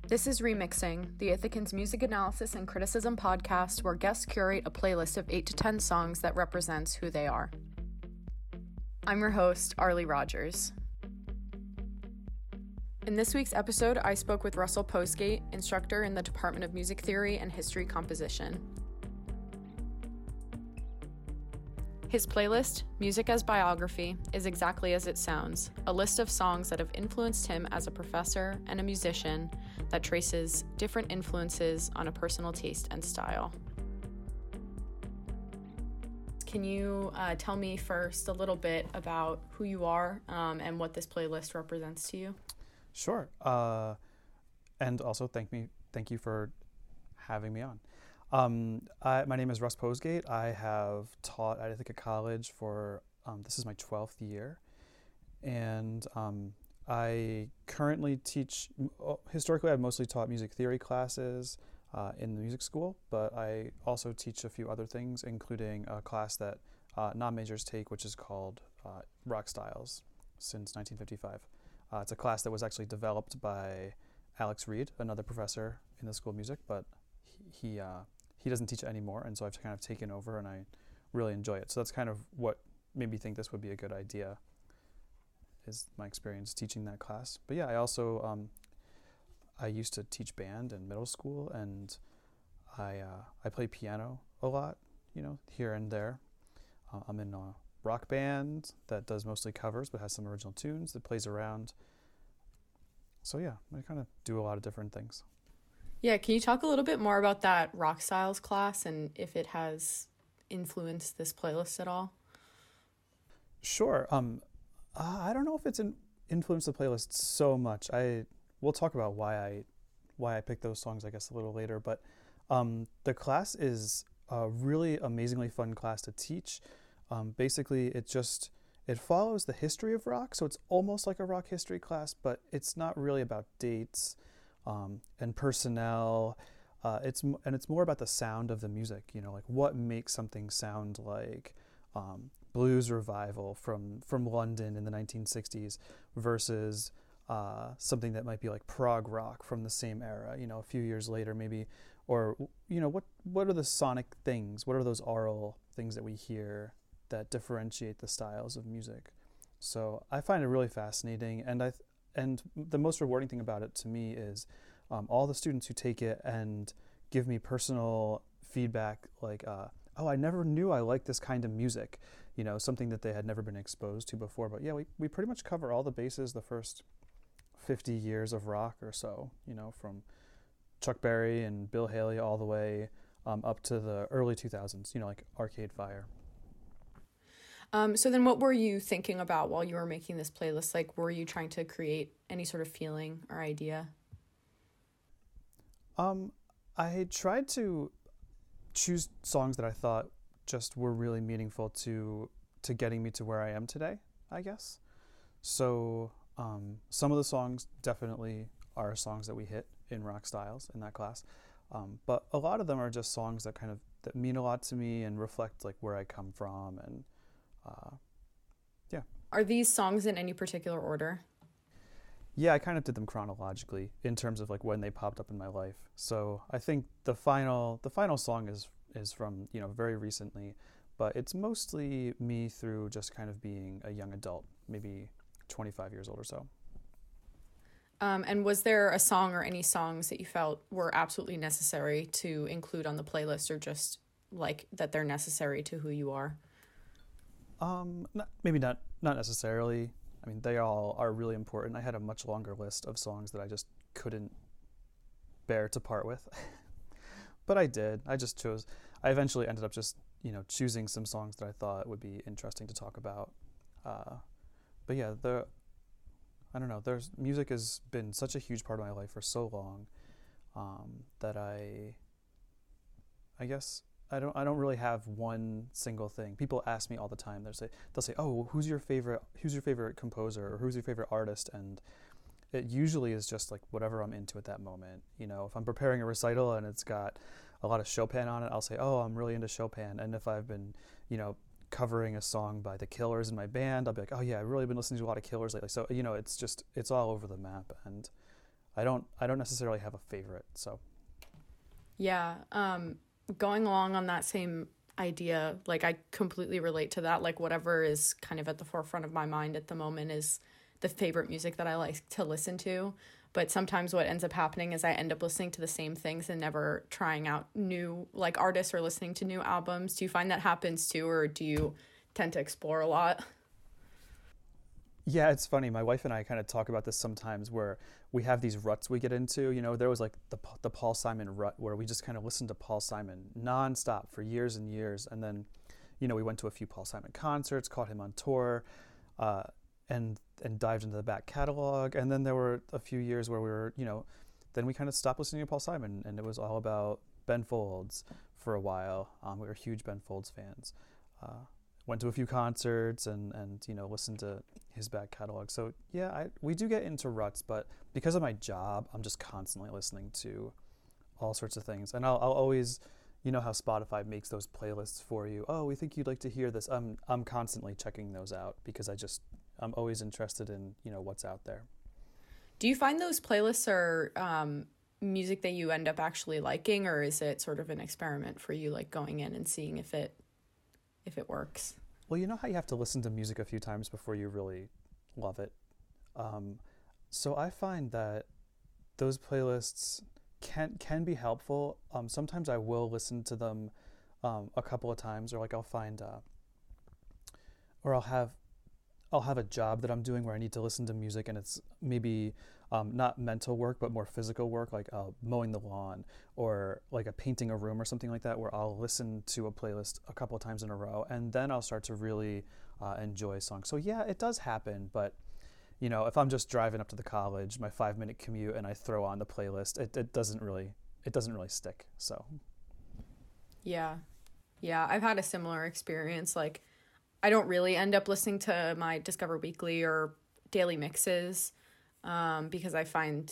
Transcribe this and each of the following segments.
This is Remixing, the Ithacans music analysis and criticism podcast where guests curate a playlist of 8 to 10 songs that represents who they are. I'm your host, Arlie Rogers. In this week's episode, I spoke with Russell Postgate, instructor in the Department of Music Theory and History Composition. His playlist, Music as Biography, is exactly as it sounds, a list of songs that have influenced him as a professor and a musician that traces different influences on a personal taste and style. Can you tell me first a little bit about who you are and what this playlist represents to you? Sure. And also thank you for having me on. My name is Russ Postgate. I have taught at Ithaca College for, this is my 12th year. And I currently teach, historically I've mostly taught music theory classes in the music school, but I also teach a few other things, including a class that non-majors take, which is called Rock Styles since 1955. It's a class that was actually developed by Alex Reed, another professor in the School of Music, but he doesn't teach it anymore, and so I've kind of taken over, and I really enjoy it. So that's kind of what made me think this would be a good idea, is my experience teaching that class. But yeah, I also I used to teach band in middle school, and I play piano a lot, here and there. I'm in a rock band that does mostly covers but has some original tunes that plays around. So yeah, I kind of do a lot of different things. Yeah, can you talk a little bit more about that Rock Styles class and if it has influenced this playlist at all? Sure. I don't know if it's influenced the playlist so much. We'll talk about why I picked those songs, I guess, a little later. But the class is a really amazingly fun class to teach. Basically, it follows the history of rock, so it's almost like a rock history class, but it's not really about dates and personnel. It's more about the sound of the music. Like what makes something sound like blues revival from London in the 1960s versus something that might be like prog rock from the same era. A few years later, maybe, or what are the sonic things? What are those aural things that we hear that differentiate the styles of music? So I find it really fascinating, and the most rewarding thing about it to me is all the students who take it and give me personal feedback, like, oh, I never knew I liked this kind of music, something that they had never been exposed to before. But yeah, we pretty much cover all the bases the first 50 years of rock or so, from Chuck Berry and Bill Haley all the way up to the early 2000s, like Arcade Fire. So then what were you thinking about while you were making this playlist? Like, were you trying to create any sort of feeling or idea? I tried to choose songs that I thought just were really meaningful to getting me to where I am today, I guess. So some of the songs definitely are songs that we hit in Rock Styles in that class. But a lot of them are just songs that that mean a lot to me and reflect like where I come from, and yeah. Are these songs in any particular order? Yeah, I kind of did them chronologically in terms of like when they popped up in my life. So I think the final song is from, very recently, but it's mostly me through just kind of being a young adult, maybe 25 years old or so. And was there a song or any songs that you felt were absolutely necessary to include on the playlist, or just like that they're necessary to who you are? Maybe not necessarily. I mean, they all are really important. I had a much longer list of songs that I just couldn't bear to part with. But I did. I eventually ended up just, choosing some songs that I thought would be interesting to talk about. But yeah, I don't know, music has been such a huge part of my life for so long that I guess I don't really have one single thing. People ask me all the time. They'll say, "Oh, who's your favorite composer, or who's your favorite artist?" And it usually is just like whatever I'm into at that moment. If I'm preparing a recital and it's got a lot of Chopin on it, I'll say, "Oh, I'm really into Chopin." And if I've been, covering a song by the Killers in my band, I'll be like, "Oh yeah, I've really been listening to a lot of Killers lately." So it's all over the map, and I don't necessarily have a favorite. So Yeah. Going along on that same idea, like I completely relate to that. Like whatever is kind of at the forefront of my mind at the moment is the favorite music that I like to listen to. But sometimes what ends up happening is I end up listening to the same things and never trying out new like artists or listening to new albums. Do you find that happens too, or do you tend to explore a lot? yeah, it's funny. My wife and I kind of talk about this sometimes, where we have these ruts we get into. There was like the Paul Simon rut, where we just kind of listened to Paul Simon nonstop for years and years, and then, we went to a few Paul Simon concerts, caught him on tour, uh, and dived into the back catalog. And then there were a few years where we were, then we kind of stopped listening to Paul Simon, and it was all about Ben Folds for a while. We were huge Ben Folds fans. Went to a few concerts and listened to his back catalog. So yeah, we do get into ruts, but because of my job, I'm just constantly listening to all sorts of things. And I'll always, how Spotify makes those playlists for you. Oh, we think you'd like to hear this. I'm constantly checking those out because I'm always interested in, what's out there. Do you find those playlists are music that you end up actually liking, or is it sort of an experiment for you, like going in and seeing if it works? Well, you know how you have to listen to music a few times before you really love it. So I find that those playlists can be helpful. Sometimes I will listen to them a couple of times, or like I'll find, or I'll have a job that I'm doing where I need to listen to music, and it's maybe not mental work, but more physical work, like mowing the lawn or like painting a room or something like that, where I'll listen to a playlist a couple of times in a row, and then I'll start to really enjoy songs. So yeah, it does happen, but if I'm just driving up to the college, my 5-minute commute, and I throw on the playlist, it doesn't really stick. So Yeah. I've had a similar experience. Like, I don't really end up listening to my Discover Weekly or daily mixes because I find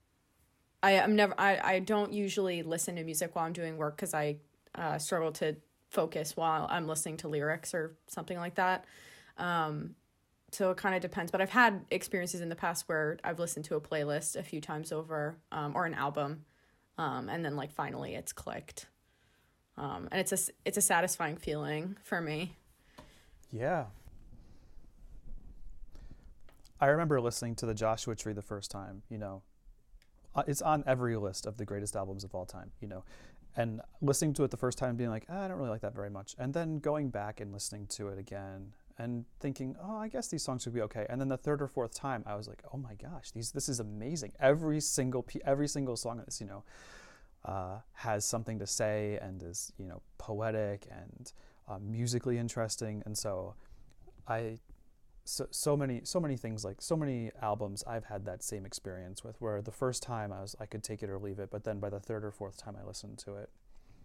I don't usually listen to music while I'm doing work because I struggle to focus while I'm listening to lyrics or something like that. So it kind of depends. But I've had experiences in the past where I've listened to a playlist a few times over or an album and then like finally it's clicked. And it's a satisfying feeling for me. yeah. I remember listening to the Joshua Tree the first time, it's on every list of the greatest albums of all time, and listening to it the first time being like, I don't really like that very much. And then going back and listening to it again and thinking, oh, I guess these songs would be okay. And then the third or fourth time I was like, oh my gosh, this is amazing. Every single song in this, has something to say and is, poetic and musically interesting. And so so many things, like so many albums I've had that same experience with, where the first time I could take it or leave it, but then by the third or fourth time I listened to it.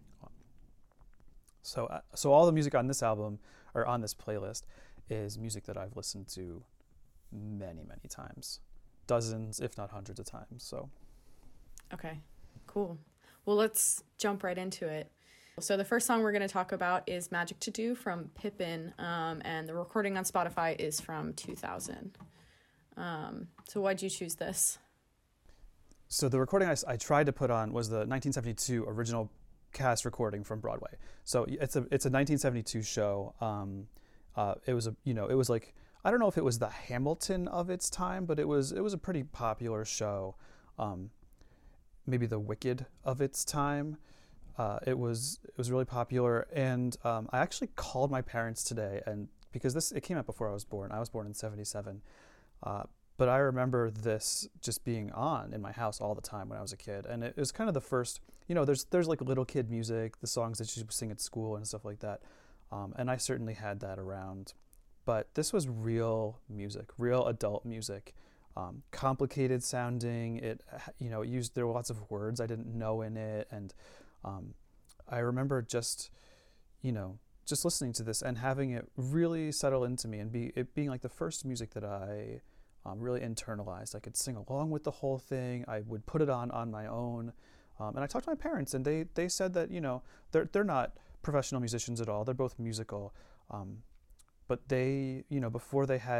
So all the music on this album or on this playlist is music that I've listened to many, many times, dozens, if not hundreds of times. So. Okay, cool. Well, let's jump right into it. So the first song we're going to talk about is Magic to Do from Pippin, and the recording on Spotify is from 2000. So why'd you choose this? So the recording I tried to put on was the 1972 original cast recording from Broadway. So it's a 1972 show. It was like, I don't know if it was the Hamilton of its time, but it was a pretty popular show. Maybe the Wicked of its time. It was really popular, and I actually called my parents today, and because it came out before I was born. I was born in 1977, but I remember this just being on in my house all the time when I was a kid, and it was kind of the first. There's like little kid music, the songs that you sing at school and stuff like that, and I certainly had that around, but this was real music, real adult music. Complicated sounding. There were lots of words I didn't know in it, and I remember just listening to this and having it really settle into me, and it being like the first music that I really internalized. I could sing along with the whole thing. I would put it on my own, and I talked to my parents, and they said that they're not professional musicians at all. They're both musical, but they before they had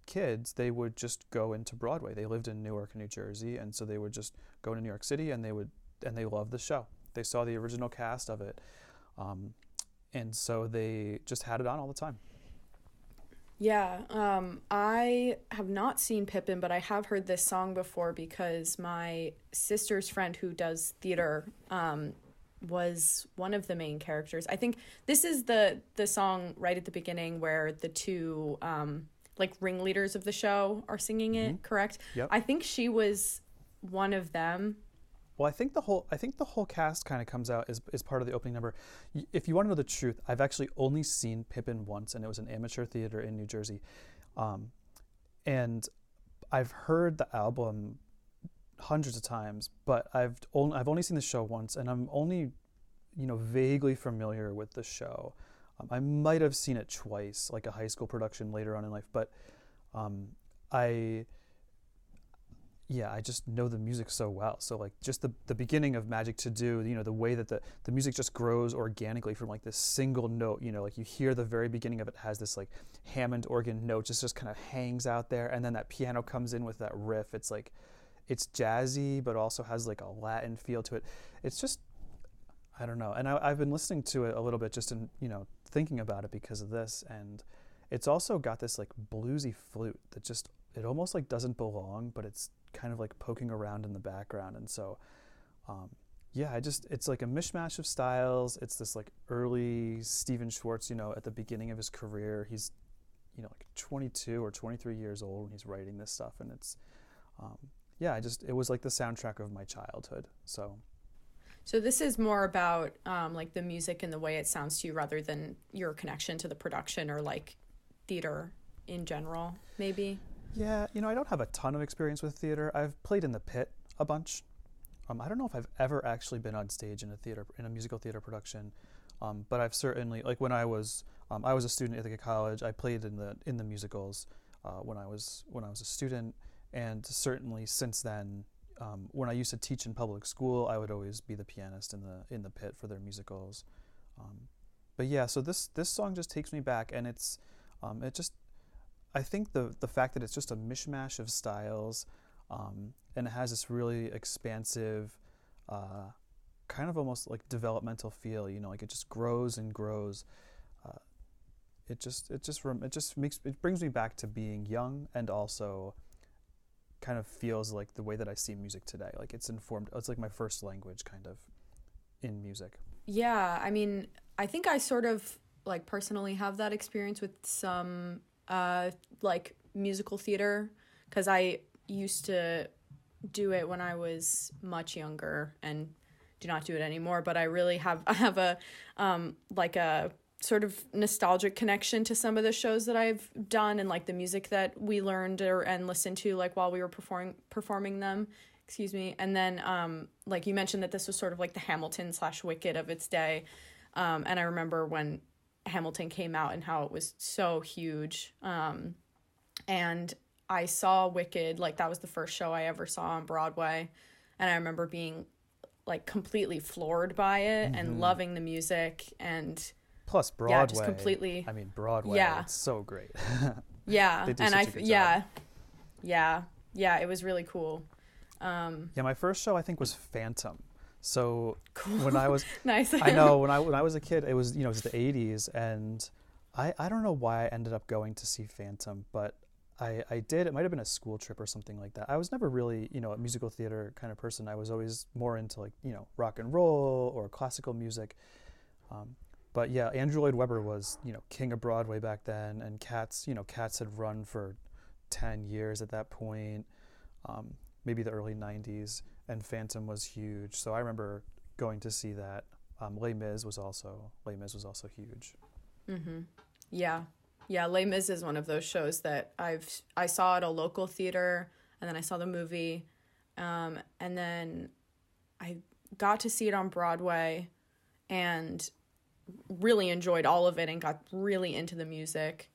kids, they would just go into Broadway. They lived in Newark, New Jersey, and so they would just go to New York City, and they loved the show. They saw the original cast of it, and so they just had it on all the time. Yeah, I have not seen Pippin, but I have heard this song before because my sister's friend who does theater was one of the main characters. I think this is the song right at the beginning where the two like ringleaders of the show are singing it, correct? Yep. I think she was one of them. Well, I think the whole cast kind of comes out as part of the opening number. If you want to know the truth, I've actually only seen Pippin once, and it was an amateur theater in New Jersey, and I've heard the album hundreds of times, but I've only seen the show once, and I'm only, vaguely familiar with the show. I might have seen it twice, like a high school production later on in life, but I just know the music so well. So like just the beginning of Magic to Do, the way that the music just grows organically from like this single note, like you hear the very beginning of it has this like Hammond organ note just kind of hangs out there, and then that piano comes in with that riff. It's like, it's jazzy, but also has like a Latin feel to it. It's just, I don't know. And I've been listening to it a little bit just in, thinking about it because of this. And it's also got this like bluesy flute that just, it almost like doesn't belong, but it's kind of like poking around in the background. And so, it's like a mishmash of styles. It's this like early Stephen Schwartz, at the beginning of his career. He's, like 22 or 23 years old when he's writing this stuff. And it's, it was like the soundtrack of my childhood. So this is more about like the music and the way it sounds to you rather than your connection to the production or like theater in general, maybe? Yeah, I don't have a ton of experience with theater. I've played in the pit a bunch. I don't know if I've ever actually been on stage in a musical theater production, but I've certainly, like when I was a student at Ithaca College, I played in the musicals when I was a student, and certainly since then, when I used to teach in public school, I would always be the pianist in the pit for their musicals. But yeah, so this song just takes me back, and it's I think the fact that it's just a mishmash of styles, and it has this really expansive, kind of almost like developmental feel, like it just grows and grows. It brings me back to being young, and also kind of feels like the way that I see music today. Like it's like my first language kind of in music. Yeah, I mean, I think I sort of like personally have that experience with some like musical theater, because I used to do it when I was much younger and do not do it anymore, but I have a like a sort of nostalgic connection to some of the shows that I've done and like the music that we learned and listened to like while we were performing them. Excuse me. And then like you mentioned that this was sort of like the Hamilton / Wicked of its day. And I remember when Hamilton came out and how it was so huge. And I saw Wicked, like that was the first show I ever saw on Broadway. And I remember being like completely floored by it and loving the music, and plus Broadway. Yeah, just completely. I mean, Broadway. Yeah. It's so great. Yeah. They do and such a good job. Yeah. It was really cool. My first show I think was Phantom. So cool. when I was nice. I know when I was a kid, it was it was the 80s, and I don't know why I ended up going to see Phantom, but I did. It might have been a school trip or something like that. I was never really, a musical theater kind of person. I was always more into like, rock and roll or classical music. But yeah, Andrew Lloyd Webber was, king of Broadway back then, and Cats had run for 10 years at that point, maybe the early 90s, and Phantom was huge. So I remember going to see that. Les Mis was also huge. Mm-hmm. Yeah. Yeah, Les Mis is one of those shows that I saw at a local theater, and then I saw the movie, and then I got to see it on Broadway and really enjoyed all of it and got really into the music.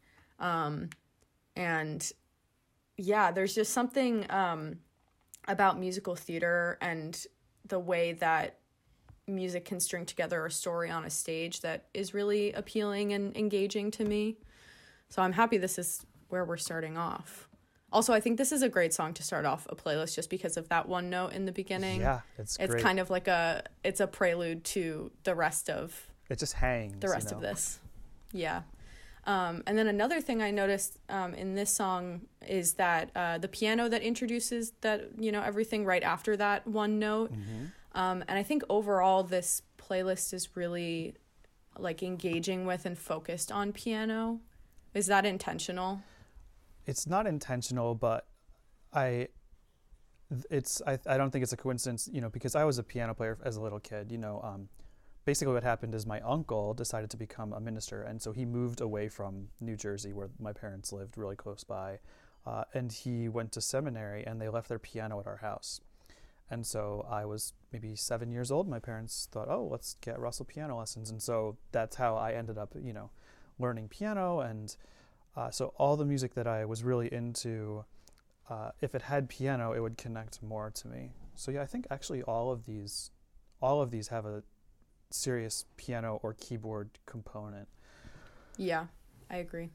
And yeah, there's just something about musical theater and the way that music can string together a story on a stage that is really appealing and engaging to me. So I'm happy this is where we're starting off. Also, I think this is a great song to start off a playlist just because of that one note in the beginning. Yeah, it's great. It's kind of like it's a prelude to the rest of it just hangs. The rest of this. Yeah. And then another thing I noticed in this song is that the piano that introduces that, everything right after that one note. Mm-hmm. And I think overall this playlist is really like engaging with and focused on piano. Is that intentional? It's not intentional, but I don't think it's a coincidence, because I was a piano player as a little kid. Basically what happened is my uncle decided to become a minister, and so he moved away from New Jersey, where my parents lived, really close by, and he went to seminary, and they left their piano at our house. And so I was maybe 7 years old. My parents thought, oh, let's get Russell piano lessons, and so that's how I ended up, learning piano. And so all the music that I was really into, if it had piano, it would connect more to me. So yeah, I think actually all of these have a serious piano or keyboard component. Yeah, I agree.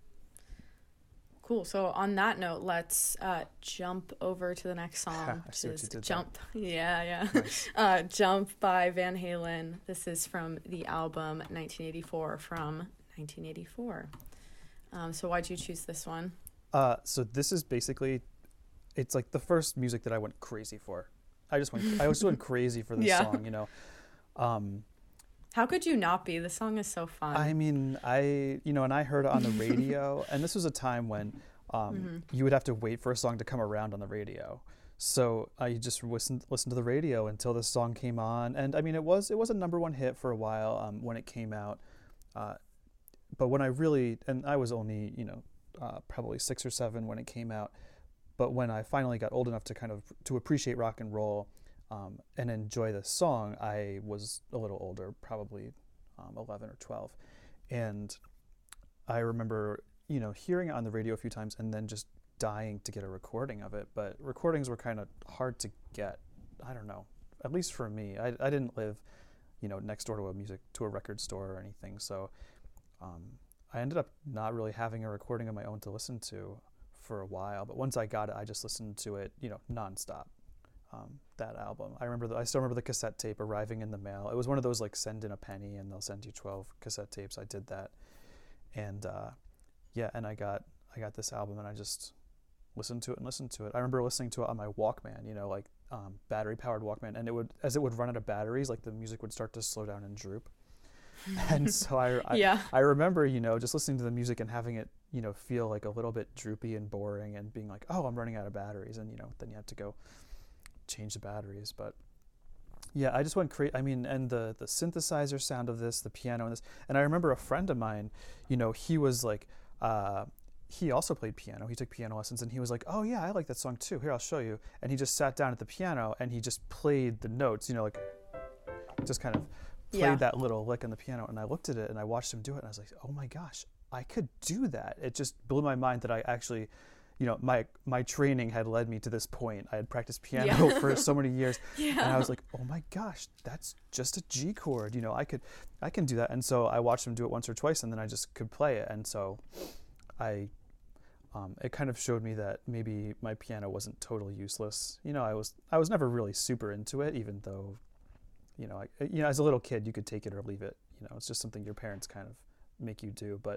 Cool. So on that note, let's jump over to the next song, which is Jump. Yeah. Nice. Jump by Van Halen. This is from the album 1984 from 1984. So why'd you choose this one? So this is basically, it's like the first music that I went crazy for. I was went crazy for this song, How could you not be? The song is so fun. I mean, and I heard it on the radio, and this was a time when you would have to wait for a song to come around on the radio. So I just listened to the radio until this song came on, and I mean, it was a number one hit for a while when it came out. But when I was only probably 6 or 7 when it came out, but when I finally got old enough to appreciate rock and roll and enjoy this song, I was a little older, probably 11 or 12, and I remember hearing it on the radio a few times and then just dying to get a recording of it. But recordings were kind of hard to get. I don't know, at least for me. I didn't live next door to a record store or anything, so I ended up not really having a recording of my own to listen to for a while. But once I got it, I just listened to it nonstop. That album, I still remember the cassette tape arriving in the mail. It was one of those like send in a penny and they'll send you 12 cassette tapes. I did that, and and I got this album and I just listened to it. I remember listening to it on my Walkman, battery powered Walkman, and as it would run out of batteries, like the music would start to slow down and droop. And so I remember just listening to the music and having it feel like a little bit droopy and boring, and being like, oh, I'm running out of batteries, and then you have to go change the batteries. But yeah, I just went crazy. I mean, and the synthesizer sound of this, the piano and this, and I remember a friend of mine, he was like, he also played piano. He took piano lessons, and he was like, oh yeah, I like that song too. Here, I'll show you. And he just sat down at the piano and he just played the notes, like just kind of played that little lick on the piano. And I looked at it and I watched him do it, and I was like, oh my gosh, I could do that. It just blew my mind that I actually, my training had led me to this point. I had practiced piano for so many years, and I was like, oh my gosh, that's just a G chord. I can do that. And so I watched him do it once or twice, and then I just could play it. And so it kind of showed me that maybe my piano wasn't totally useless. I was never really super into it, even though, as a little kid, you could take it or leave it. It's just something your parents kind of make you do. But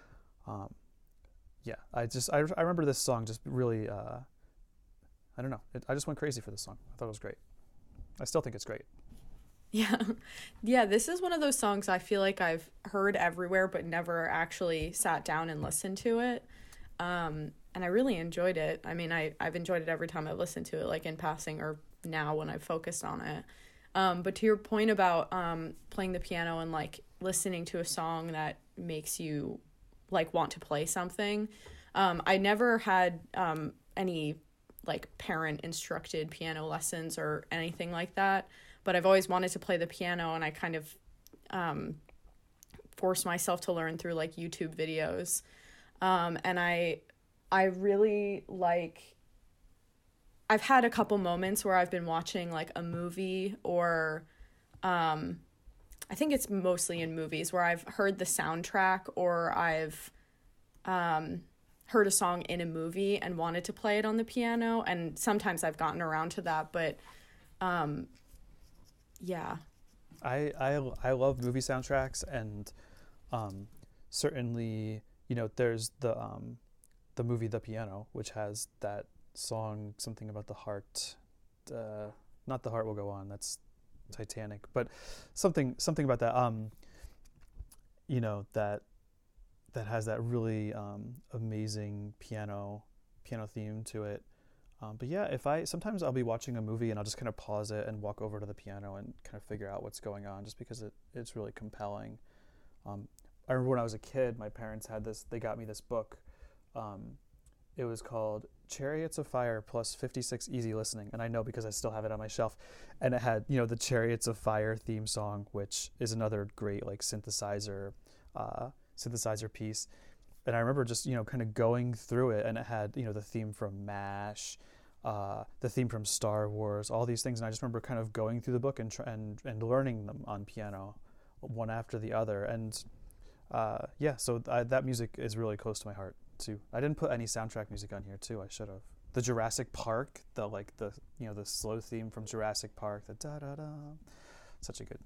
I remember this song just really, I don't know. I just went crazy for this song. I thought it was great. I still think it's great. Yeah, this is one of those songs I feel like I've heard everywhere but never actually sat down and listened to it. And I really enjoyed it. I mean, I've enjoyed it every time I've listened to it, like in passing or now when I've focused on it. But to your point about playing the piano and like listening to a song that makes you like want to play something, I never had any like parent instructed piano lessons or anything like that. But I've always wanted to play the piano, and I kind of forced myself to learn through like YouTube videos. And I really like, I've had a couple moments where I've been watching like a movie or I think it's mostly in movies where I've heard the soundtrack or I've heard a song in a movie and wanted to play it on the piano, and sometimes I've gotten around to that, but yeah. I love movie soundtracks, and certainly, you know, there's the movie The Piano, which has that song, something about the heart, not The Heart Will Go On, that's Titanic, but something about that, you know, that has that really amazing piano theme to it. But yeah, sometimes I'll be watching a movie and I'll just kind of pause it and walk over to the piano and kind of figure out what's going on, just because it's really compelling. I remember when I was a kid, my parents they got me this book. It was called Chariots of Fire plus 56 Easy Listening. And I know because I still have it on my shelf. And it had, you know, the Chariots of Fire theme song, which is another great like synthesizer piece. And I remember just, you know, kind of going through it, and it had, you know, the theme from MASH, the theme from Star Wars, all these things. And I just remember kind of going through the book and learning them on piano, one after the other. And so that music is really close to my heart too. I didn't put any soundtrack music on here too. I should have. The Jurassic Park, the slow theme from Jurassic Park, the da da da, such a good.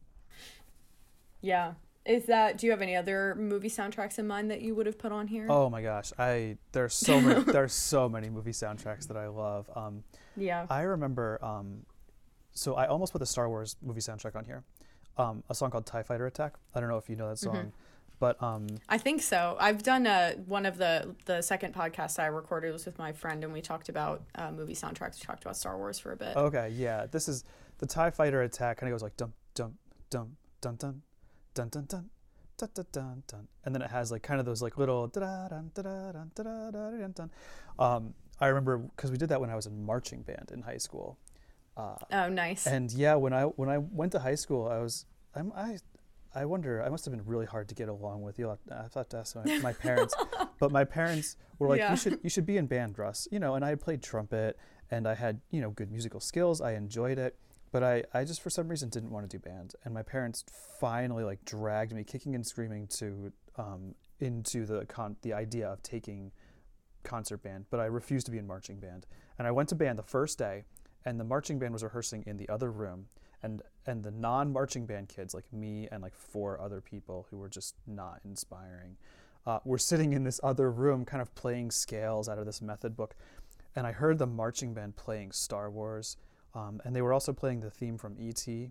Yeah. Do you have any other movie soundtracks in mind that you would have put on here? Oh my gosh, there's so many movie soundtracks that I love. Yeah. I remember, so I almost put the Star Wars movie soundtrack on here. A song called TIE Fighter Attack. I don't know if you know that song, but I think so. I've done one of the second podcast I recorded was with my friend, and we talked about movie soundtracks. We talked about Star Wars for a bit. Okay, yeah. This is the TIE Fighter Attack. Kind of goes like dum dum dum dum dum. Dun dun dun dun dun dun dun, and then it has like kind of those like little da da dun da da dun da da dun dun. I remember because we did that when I was in marching band in high school. Oh, nice. And yeah, when I went to high school, I wonder, I must have been really hard to get along with. I thought to ask my parents, but my parents were like, Yeah. you should be in band, Russ. You know, and I had played trumpet, and I had, you know, good musical skills. I enjoyed it. But I just for some reason didn't want to do band, and my parents finally like dragged me kicking and screaming into the idea of taking concert band. But I refused to be in marching band, and I went to band the first day, and the marching band was rehearsing in the other room, and the non-marching band kids like me and like 4 other people who were just not inspiring, were sitting in this other room kind of playing scales out of this method book, and I heard the marching band playing Star Wars. And they were also playing the theme from E.T.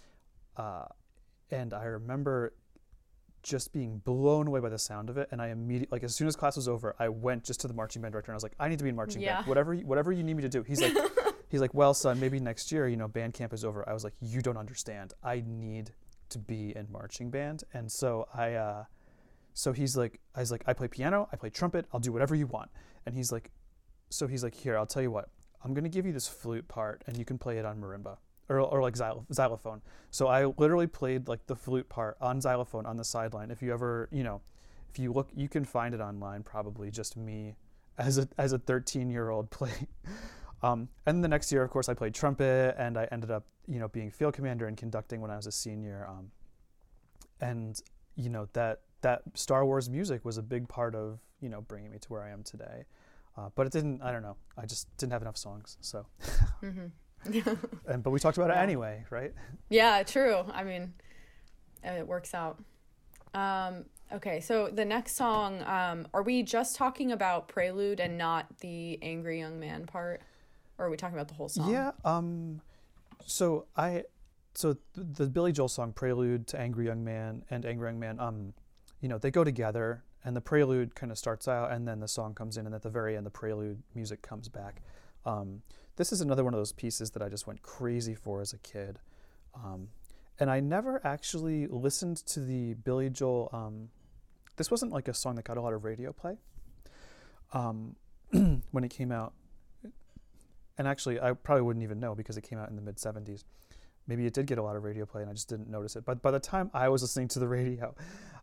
And I remember just being blown away by the sound of it. And I immediately, like as soon as class was over, I went just to the marching band director and I was like, I need to be in marching band. Whatever you need me to do. He's like, well, son, maybe next year, you know, band camp is over. I was like, you don't understand. I need to be in marching band. And so I was like, I play piano, I play trumpet, I'll do whatever you want. And he's like, here, I'll tell you what. I'm going to give you this flute part, and you can play it on marimba or like xylophone. So I literally played like the flute part on xylophone on the sideline. If you ever, you know, if you look, you can find it online, probably just me as a 13-year-old playing. And then the next year, of course, I played trumpet, and I ended up, you know, being field commander and conducting when I was a senior. And, you know, that Star Wars music was a big part of, you know, bringing me to where I am today. But it didn't, I don't know, I just didn't have enough songs, so. But we talked about it anyway, right? Yeah, true. I mean, it works out. Okay, so the next song, are we just talking about Prelude and not the Angry Young Man part? Or are we talking about the whole song? Yeah, so the Billy Joel song, Prelude to Angry Young Man and Angry Young Man, you know, they go together. And the prelude kind of starts out, and then the song comes in, and at the very end, the prelude music comes back. This is another one of those pieces that I just went crazy for as a kid. And I never actually listened to the Billy Joel. This wasn't like a song that got a lot of radio play when it came out. And actually, I probably wouldn't even know because it came out in the mid-'70s. Maybe it did get a lot of radio play, and I just didn't notice it. But by the time I was listening to the radio,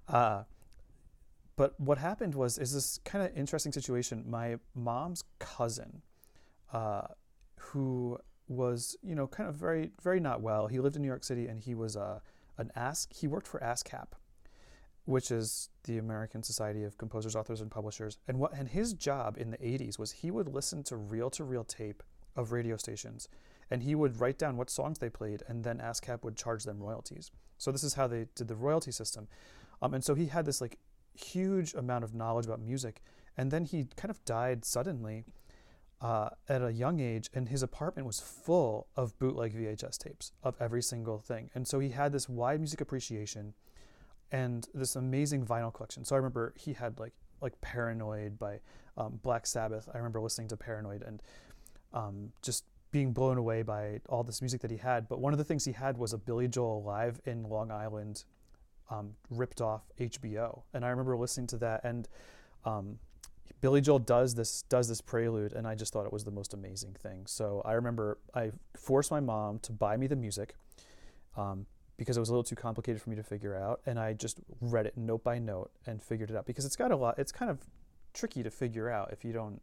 but what happened is this kind of interesting situation. My mom's cousin, who was, you know, kind of very, very not well. He lived in New York City, and he was he worked for ASCAP, which is the American Society of Composers, Authors, and Publishers. And his job in the 80s was he would listen to reel tape of radio stations, and he would write down what songs they played, and then ASCAP would charge them royalties. So this is how they did the royalty system. And so he had this like huge amount of knowledge about music, and then he kind of died suddenly at a young age, and his apartment was full of bootleg VHS tapes of every single thing. And so he had this wide music appreciation and this amazing vinyl collection. So I remember he had like Paranoid by Black Sabbath. I remember listening to Paranoid and just being blown away by all this music that he had. But one of the things he had was a Billy Joel Live in Long Island ripped off HBO. And I remember listening to that, and Billy Joel does this prelude, and I just thought it was the most amazing thing. So I remember I forced my mom to buy me the music because it was a little too complicated for me to figure out, and I just read it note by note and figured it out, because it's got a lot. It's kind of tricky to figure out if you don't.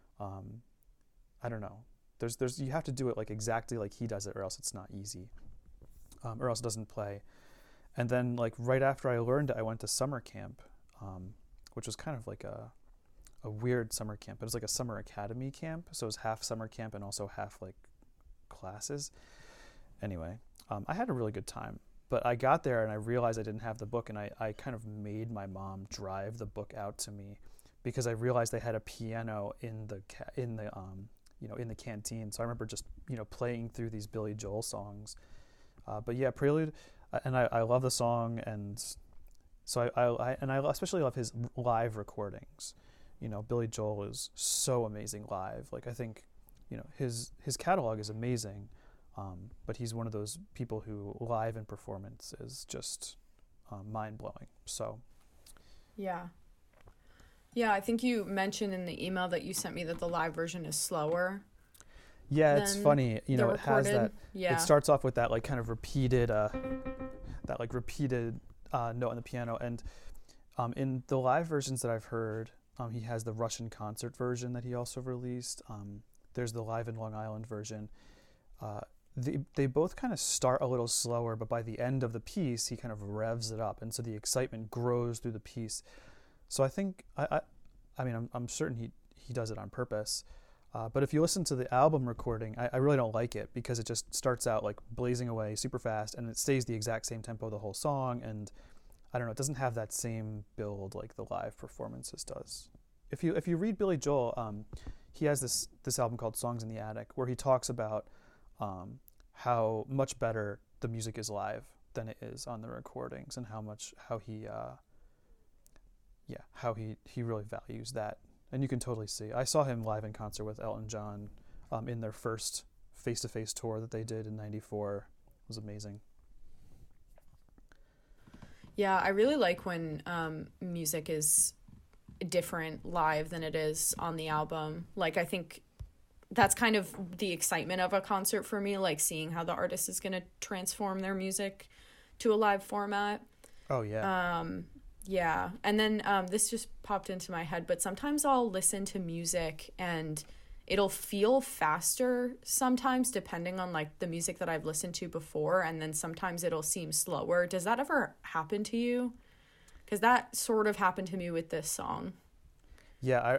I don't know. There's you have to do it like exactly like he does it, or else it's not easy, or else it doesn't play. And then like right after I learned it, I went to summer camp, which was kind of like a weird summer camp. It was like a summer academy camp, so it was half summer camp and also half like classes. Anyway, I had a really good time, but I got there and I realized I didn't have the book, and I kind of made my mom drive the book out to me, because I realized they had a piano in the canteen. So I remember just playing through these Billy Joel songs. But yeah, Prelude, and I love the song, and so I especially love his live recordings. Billy Joel is so amazing live. Like I think, his catalog is amazing, but he's one of those people who live in performance is just mind blowing. So, yeah. Yeah, I think you mentioned in the email that you sent me that the live version is slower. Yeah, it's funny. It has that. Yeah. It starts off with that like kind of repeated, note on the piano, and in the live versions that I've heard, he has the Russian concert version that he also released. There's the Live in Long Island version. They both kind of start a little slower, but by the end of the piece, he kind of revs it up, and so the excitement grows through the piece. So I think I'm certain he does it on purpose. But if you listen to the album recording, I really don't like it, because it just starts out like blazing away super fast, and it stays the exact same tempo the whole song, and I don't know, it doesn't have that same build like the live performances does. If you read Billy Joel, he has this album called Songs in the Attic, where he talks about how much better the music is live than it is on the recordings, and how he really values that. And you can totally see. I saw him live in concert with Elton John in their first face-to-face tour that they did in '94. It was amazing. Yeah, I really like when music is different live than it is on the album. Like, I think that's kind of the excitement of a concert for me, like seeing how the artist is going to transform their music to a live format. Oh, yeah. Yeah. And then this just popped into my head, but sometimes I'll listen to music and it'll feel faster sometimes, depending on like the music that I've listened to before, and then sometimes it'll seem slower. Does that ever happen to you? Because that sort of happened to me with this song. Yeah,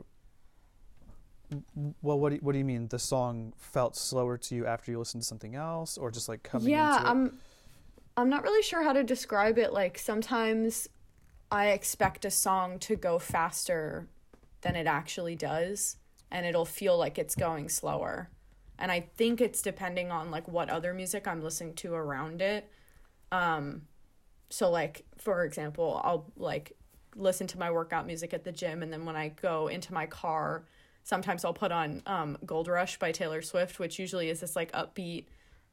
well, what do you mean? The song felt slower to you after you listened to something else, or just like coming into it? I'm not really sure how to describe it. Like sometimes I expect a song to go faster than it actually does, and it'll feel like it's going slower. And I think it's depending on like what other music I'm listening to around it. So like, for example, I'll like listen to my workout music at the gym, and then when I go into my car, sometimes I'll put on Gold Rush by Taylor Swift, which usually is this like upbeat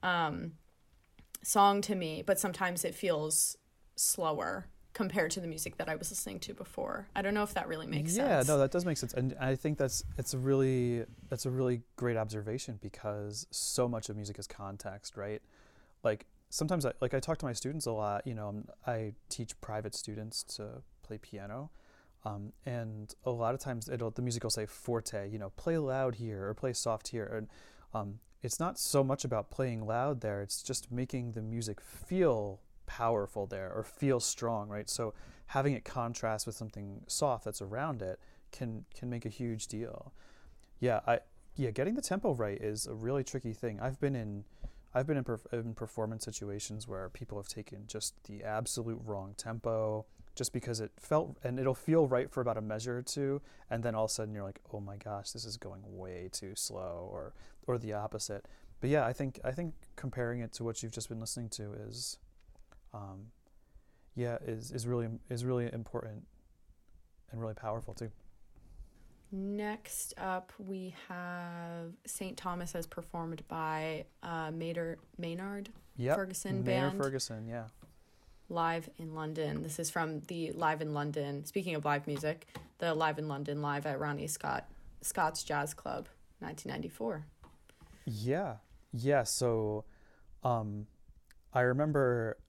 song to me, but sometimes it feels slower compared to the music that I was listening to before. I don't know if that really makes sense. Yeah, no, that does make sense. And I think that's a really great observation, because so much of music is context, right? Like sometimes I talk to my students a lot, I teach private students to play piano. And a lot of times the music will say forte, play loud here or play soft here. And it's not so much about playing loud there. It's just making the music feel powerful there or feels strong, right? So having it contrast with something soft that's around it can make a huge deal. Getting the tempo right is a really tricky thing. I've been in performance situations where people have taken just the absolute wrong tempo just because it felt, and it'll feel right for about a measure or two, and then all of a sudden you're like, oh my gosh, this is going way too slow, or the opposite. But yeah, I think comparing it to what you've just been listening to is really important and really powerful too. Next up, we have St. Thomas as performed by Maynard Ferguson Band. Maynard Ferguson, yeah. Live in London. This is from the Live in London, speaking of live music, the Live in London live at Ronnie Scott's Jazz Club, 1994. Yeah. So I remember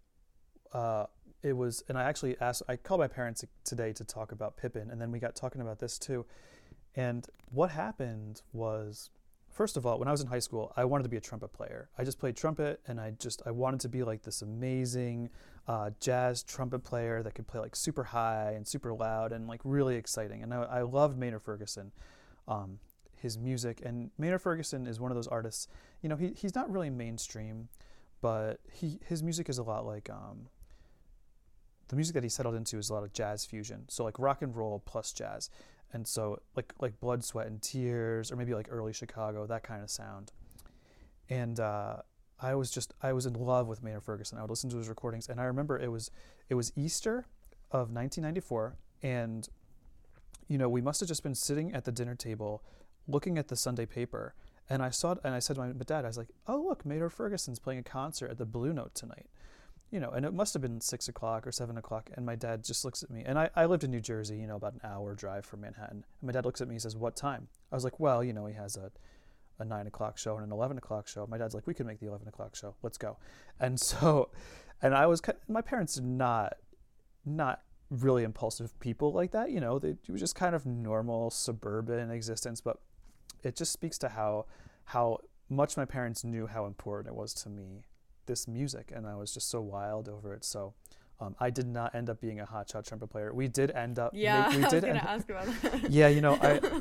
it was, and I called my parents today to talk about Pippin, and then we got talking about this too. And what happened was, first of all, when I was in high school, I wanted to be a trumpet player. I just played trumpet, and I wanted to be like this amazing jazz trumpet player that could play like super high and super loud and like really exciting. And I loved Maynard Ferguson, his music. And Maynard Ferguson is one of those artists, you know, he's not really mainstream, but his music is a lot like, the music that he settled into is a lot of jazz fusion. So like rock and roll plus jazz. And so like Blood, Sweat, and Tears, or maybe like early Chicago, that kind of sound. And I was in love with Maynard Ferguson. I would listen to his recordings, and I remember it was Easter of 1994, and you know, we must have just been sitting at the dinner table looking at the Sunday paper, and I said to my dad, I was like, oh look, Maynard Ferguson's playing a concert at the Blue Note tonight. You know, and it must have been 6 o'clock or 7 o'clock, and my dad just looks at me, and I lived in New Jersey, you know, about an hour drive from Manhattan, and my dad looks at me and says, what time? I was like, well, you know, he has a 9 o'clock show and an 11 o'clock show. My dad's like, we could make the 11 o'clock show, let's go. And so, and my parents are not really impulsive people like that, you know, it was just kind of normal suburban existence, but it just speaks to how much my parents knew how important it was to me, this music, and I was just so wild over it. So I did not end up being a hotshot trumpet player. We did end up I was gonna ask about that. Yeah, you know,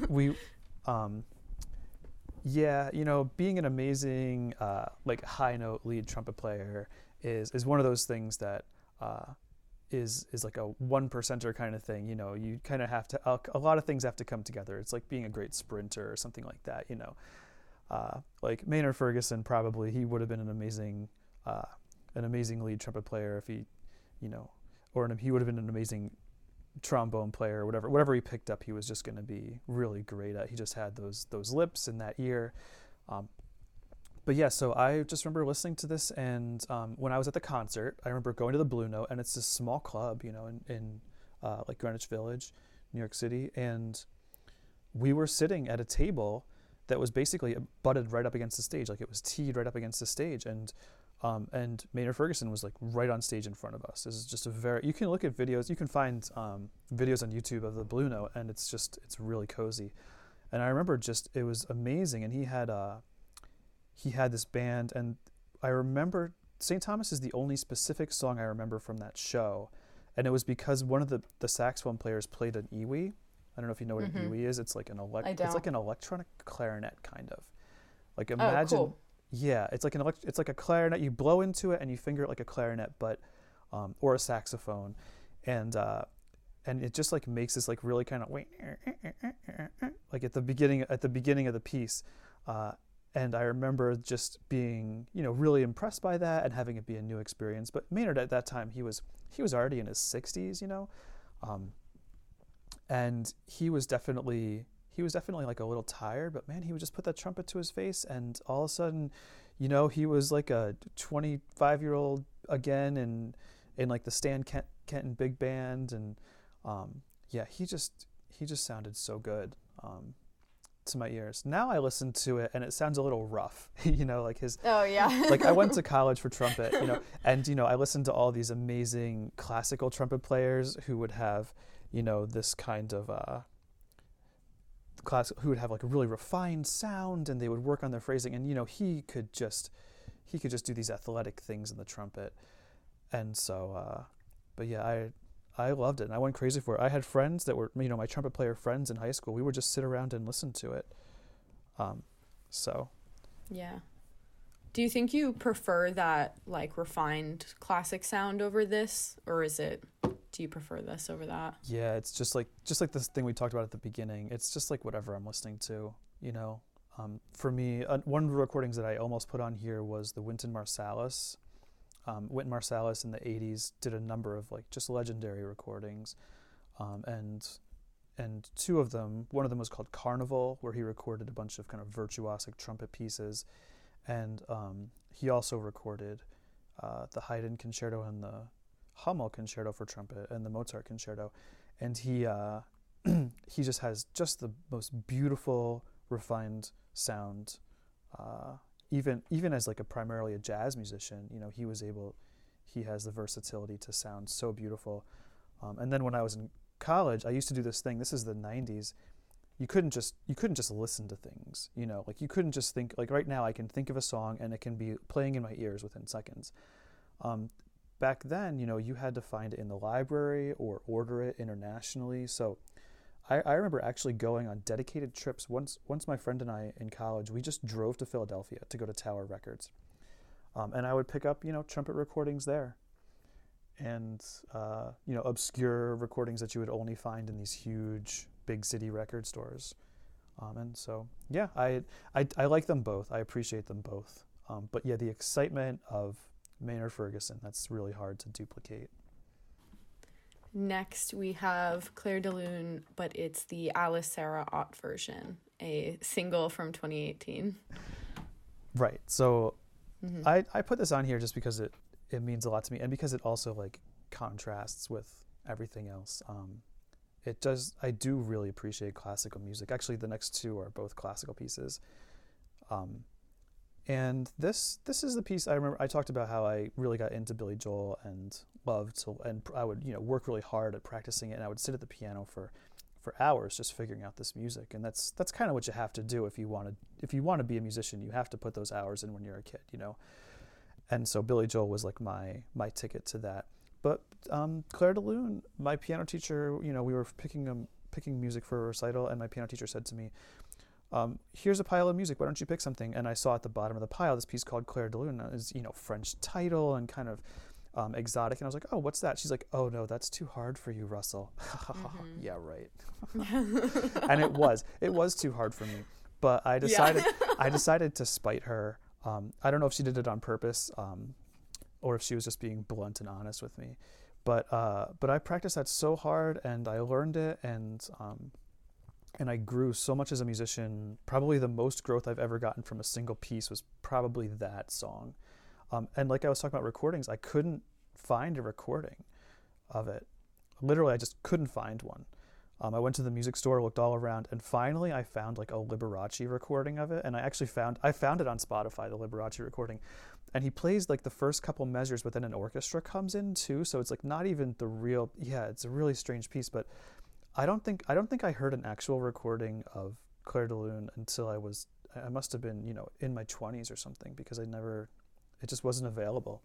you know, being an amazing like high note lead trumpet player is one of those things that is like a 1%er kind of thing. You know, you kind of have to, a lot of things have to come together. It's like being a great sprinter or something like that, you know. Like Maynard Ferguson, probably he would have been an amazing lead trumpet player if he, you know, or he would have been an amazing trombone player or whatever he picked up, he was just going to be really great at. He just had those lips and that ear. But yeah, so I just remember listening to this, and when I was at the concert, I remember going to the Blue Note, and it's this small club, you know, in like Greenwich Village, New York City, and we were sitting at a table that was basically butted right up against the stage, like it was teed right up against the stage, and Maynard Ferguson was like right on stage in front of us. This is just you can look at videos, you can find videos on YouTube of the Blue Note, and it's really cozy. And I remember it was amazing, and he had this band, and I remember St. Thomas is the only specific song I remember from that show, and it was because one of the saxophone players played an iwi. I don't know if you know what an iwi is. It's like an electronic clarinet kind of. Like imagine, cool. Yeah, it's like a clarinet. You blow into it and you finger it like a clarinet, but or a saxophone, and it just like makes this like really kind of like at the beginning of the piece. And I remember just being, you know, really impressed by that and having it be a new experience. But Maynard at that time, he was already in his 60s, you know, and he was definitely like a little tired. But man, he would just put that trumpet to his face, and all of a sudden, you know, he was like a 25-year-old again, in like the Stan Kenton big band, and yeah, he just sounded so good. To my ears. Now I listen to it and it sounds a little rough, you know, like his, oh yeah, like I went to college for trumpet, you know, and, you know, I listened to all these amazing classical trumpet players who would have, you know, this kind of, who would have like a really refined sound, and they would work on their phrasing, and, you know, he could just do these athletic things in the trumpet. And so, but yeah, I loved it, and I went crazy for it. I had friends that were, my trumpet player friends in high school. We would just sit around and listen to it. So. Yeah. Do you think you prefer that like refined classic sound over this, or do you prefer this over that? Yeah, it's just like this thing we talked about at the beginning. It's just like whatever I'm listening to, For me, one of the recordings that I almost put on here was the Wynton Marsalis. Wynton Marsalis in the 80s did a number of like just legendary recordings, and two of them, one of them was called Carnival, where he recorded a bunch of kind of virtuosic trumpet pieces, and he also recorded the Haydn Concerto and the Hummel Concerto for trumpet and the Mozart Concerto, and he he just has just the most beautiful, refined sound. Even as like primarily a jazz musician, he has the versatility to sound so beautiful. And then when I was in college, I used to do this thing. This is the 90s. You couldn't just listen to things, like you couldn't just think, like right now I can think of a song and it can be playing in my ears within seconds. Back then, you had to find it in the library or order it internationally. So I remember actually going on dedicated trips. Once my friend and I in college, we just drove to Philadelphia to go to Tower Records. And I would pick up, trumpet recordings there. And, obscure recordings that you would only find in these huge, big city record stores. And so, yeah, I like them both. I appreciate them both. But yeah, the excitement of Maynard Ferguson, that's really hard to duplicate. Next, we have Clair de Lune, but it's the Alice Sarah Ott version, a single from 2018. Right. So I put this on here just because it means a lot to me, and because it also like contrasts with everything else. I do really appreciate classical music. Actually, the next two are both classical pieces. And this is the piece I remember. I talked about how I really got into Billy Joel and loved to, and I would work really hard at practicing it, and I would sit at the piano for hours just figuring out this music. And that's kind of what you have to do if you want to be a musician. You have to put those hours in when you're a kid, And so Billy Joel was like my ticket to that. But Clair de Lune, my piano teacher, we were picking music for a recital, and my piano teacher said to me, here's a pile of music, why don't you pick something? And I saw at the bottom of the pile this piece called Clair de Lune. Is French title and kind of exotic, and I was like, oh, what's that? She's like, oh no, that's too hard for you, Russell. Yeah, right. And it was too hard for me, but I decided to spite her. I don't know if she did it on purpose, or if she was just being blunt and honest with me, but I practiced that so hard, and I learned it, and I grew so much as a musician. Probably the most growth I've ever gotten from a single piece was probably that song. And like I was talking about recordings, I couldn't find a recording of it. Literally, I just couldn't find one. I went to the music store, looked all around, and finally I found like a Liberace recording of it. And I found it on Spotify, the Liberace recording. And he plays like the first couple measures, but then an orchestra comes in too. So it's like not even the real, it's a really strange piece. But I don't think I heard an actual recording of Clair de Lune until I must have been, in my 20s or something, because it just wasn't available.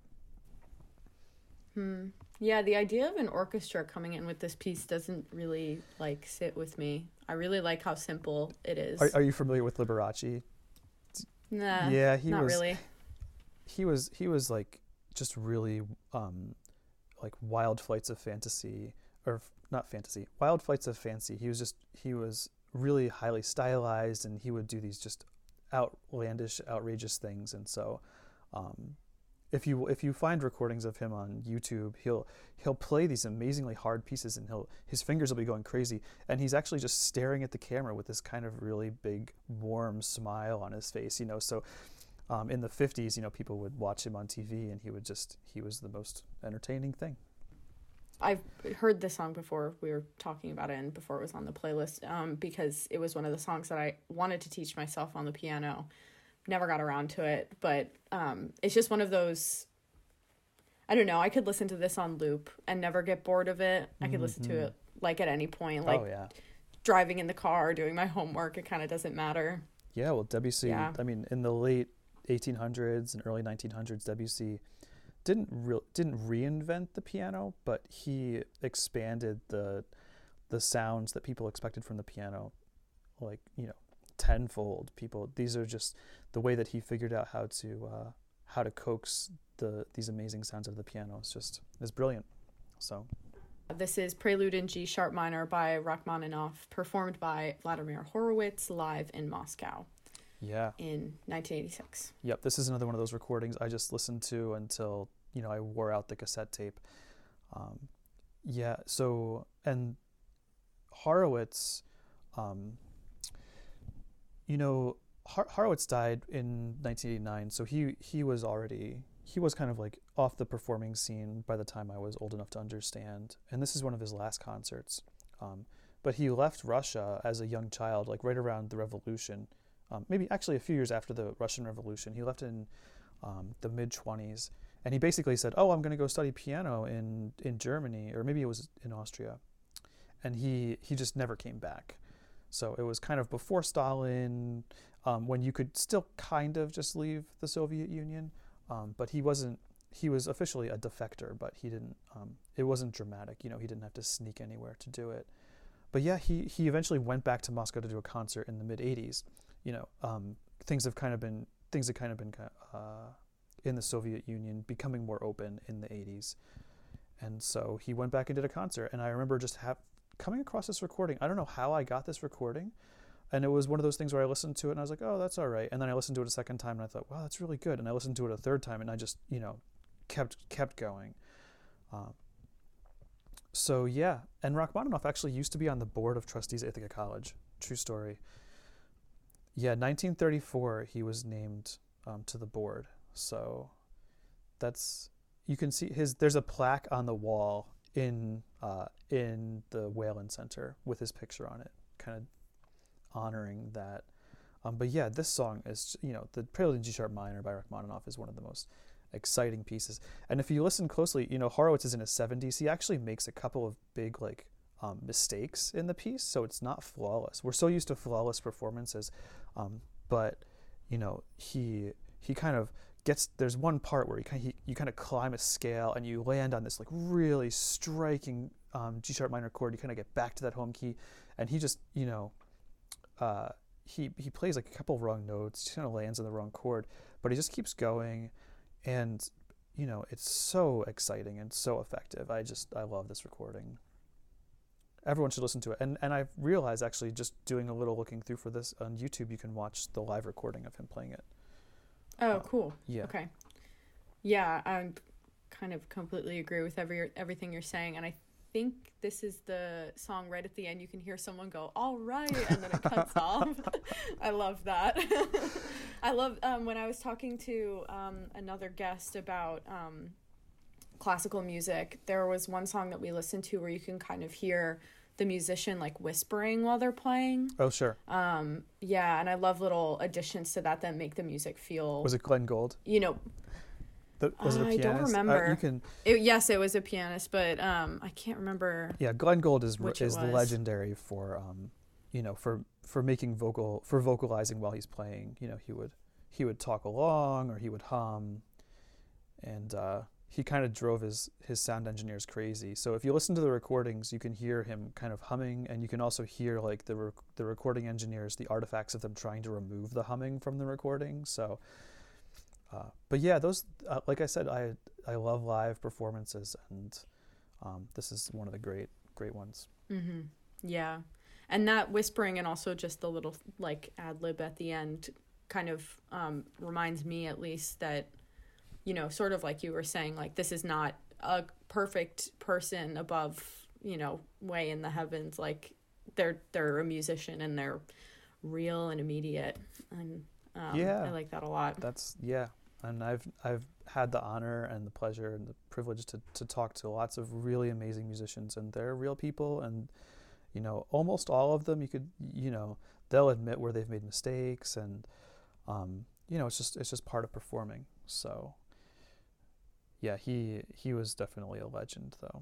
Yeah, the idea of an orchestra coming in with this piece doesn't really like sit with me. I really like how simple it is. Are you familiar with Liberace? Nah, yeah, not really. He was like just really like Wild Flights of Fantasy, or not fantasy, Wild Flights of Fancy. He was really highly stylized, and he would do these just outlandish, outrageous things. And so if you find recordings of him on YouTube, he'll play these amazingly hard pieces, and his fingers will be going crazy, and he's actually just staring at the camera with this kind of really big, warm smile on his face. So in the 50s, people would watch him on TV, and he was the most entertaining thing. I've heard this song before. We were talking about it, and before it was on the playlist, because it was one of the songs that I wanted to teach myself on the piano. Never got around to it, but it's just one of those, I don't know, I could listen to this on loop and never get bored of it. I could listen to it like at any point, like driving in the car, doing my homework. It kind of doesn't matter. Yeah, well, Debussy, I mean, in the late 1800s and early 1900s, Debussy didn't reinvent the piano, but he expanded the sounds that people expected from the piano, like, tenfold. These are just the way that he figured out how to coax these amazing sounds of the piano is brilliant. So this is Prelude in G sharp minor by Rachmaninoff, performed by Vladimir Horowitz live in Moscow. Yeah. In 1986. Yep, this is another one of those recordings I just listened to until, I wore out the cassette tape. So, and Horowitz, Horowitz died in 1989, so he was kind of like off the performing scene by the time I was old enough to understand, and this is one of his last concerts. But he left Russia as a young child, like right around the revolution, maybe actually a few years after the Russian Revolution. He left in the mid-20s, and he basically said, oh, I'm going to go study piano in Germany, or maybe it was in Austria, and he just never came back. So it was kind of before Stalin, when you could still kind of just leave the Soviet Union, but he was officially a defector, but he didn't, it wasn't dramatic, he didn't have to sneak anywhere to do it. But yeah, he eventually went back to Moscow to do a concert in the mid-'80s. Things had kind of been in the Soviet Union becoming more open in the 80s. And so he went back and did a concert, and I remember just coming across this recording. I don't know how I got this recording, and it was one of those things where I listened to it and I was like, oh, that's all right. And then I listened to it a second time and I thought, wow, that's really good. And I listened to it a third time and I just, kept going. So yeah, and Rachmaninoff actually used to be on the board of trustees at Ithaca College. True story. Yeah, 1934 he was named to the board. So you can see there's a plaque on the wall in the Whalen Center with his picture on it, kind of honoring that. But yeah, this song is, the Prelude in G sharp minor by Rachmaninoff is one of the most exciting pieces. And if you listen closely, Horowitz is in his 70s. He actually makes a couple of big mistakes in the piece, so it's not flawless. We're so used to flawless performances, but he kind of there's one part where you kind of climb a scale and you land on this really striking G sharp minor chord. You kind of get back to that home key, and he just he plays a couple of wrong notes. He kind of lands on the wrong chord, but he just keeps going, and it's so exciting and so effective. I love this recording. Everyone should listen to it. And I've realized, actually, just doing a little looking through for this on YouTube, you can watch the live recording of him playing it. Oh, cool. Yeah. Okay. Yeah, I kind of completely agree with everything you're saying, and I think this is the song right at the end. You can hear someone go, all right, and then it cuts off. I love that. I love when I was talking to another guest about classical music, there was one song that we listened to where you can kind of hear the musician whispering while they're playing. Oh, sure. Yeah, and I love little additions to that make the music feel... Was it Glenn Gould? Was it a pianist? I don't remember. Yes, it was a pianist, but I can't remember. Yeah, Glenn Gould is legendary for for vocalizing while he's playing. He would talk along, or he would hum, and he kind of drove his sound engineers crazy. So if you listen to the recordings, you can hear him kind of humming, and you can also hear the recording engineers, the artifacts of them trying to remove the humming from the recording. So, but yeah, those like I said, I love live performances, and this is one of the great ones. Mm-hmm. Yeah, and that whispering and also just the little ad lib at the end kind of reminds me, at least, that sort of like you were saying, this is not a perfect person above, way in the heavens. They're a musician and they're real and immediate. And I like that a lot. And I've had the honor and the pleasure and the privilege to talk to lots of really amazing musicians, and they're real people, and almost all of them they'll admit where they've made mistakes, and it's just part of performing. So yeah, he was definitely a legend, though.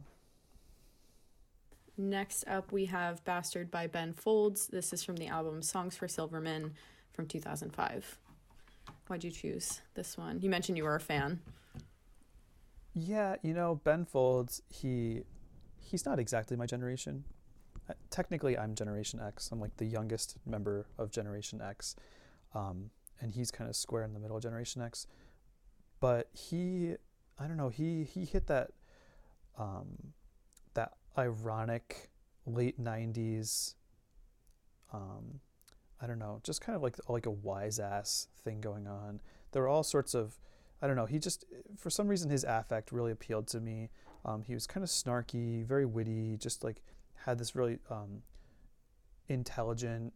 Next up, we have Bastard by Ben Folds. This is from the album Songs for Silverman from 2005. Why'd you choose this one? You mentioned you were a fan. Yeah, Ben Folds, he's not exactly my generation. Technically, I'm Generation X. I'm like the youngest member of Generation X, and he's kind of square in the middle of Generation X. But I don't know, he hit um, that ironic late '90s. Um, I don't know, just kind of like a wise ass thing going on. There were all sorts of, I don't know. He just, for some reason, his affect really appealed to me. He was kind of snarky, very witty, just like had this really intelligent